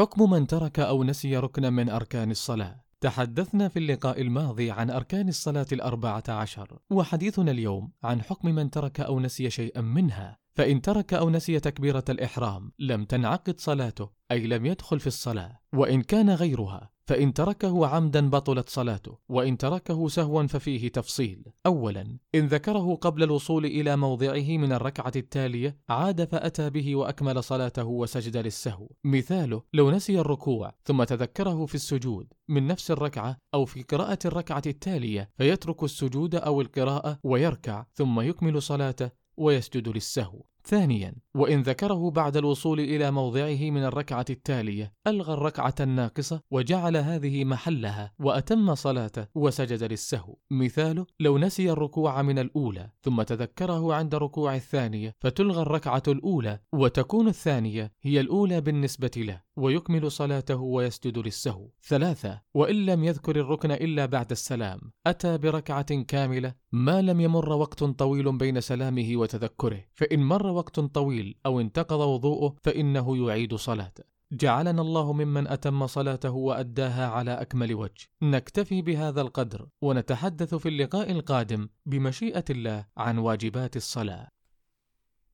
حكم من ترك أو نسي ركنا من أركان الصلاة. تحدثنا في اللقاء الماضي عن أركان الصلاة 14، وحديثنا اليوم عن حكم من ترك أو نسي شيئا منها. فإن ترك أو نسي تكبيرة الإحرام لم تنعقد صلاته، أي لم يدخل في الصلاة. وإن كان غيرها فإن تركه عمدا بطلت صلاته، وإن تركه سهوا ففيه تفصيل. أولا، إن ذكره قبل الوصول إلى موضعه من الركعة التالية عاد فأتى به وأكمل صلاته وسجد للسهو. مثاله: لو نسي الركوع ثم تذكره في السجود من نفس الركعة أو في قراءة الركعة التالية، فيترك السجود أو القراءة ويركع ثم يكمل صلاته ويسجد للسهو. ثانيا، وإن ذكره بعد الوصول إلى موضعه من الركعة التالية ألغى الركعة الناقصة وجعل هذه محلها وأتم صلاته وسجد للسهو. مثاله: لو نسي الركوع من الأولى ثم تذكره عند ركوع الثانية فتلغى الركعة الأولى وتكون الثانية هي الأولى بالنسبة له، ويكمل صلاته ويسجد للسهو. ثلاثة، وإن لم يذكر الركن إلا بعد السلام أتى بركعة كاملة ما لم يمر وقت طويل بين سلامه وتذكره، فإن مر وقت طويل أو انتقض وضوءه فإنه يعيد صلاته. جعلنا الله ممن أتم صلاته وأداها على أكمل وجه. نكتفي بهذا القدر ونتحدث في اللقاء القادم بمشيئة الله عن واجبات الصلاة.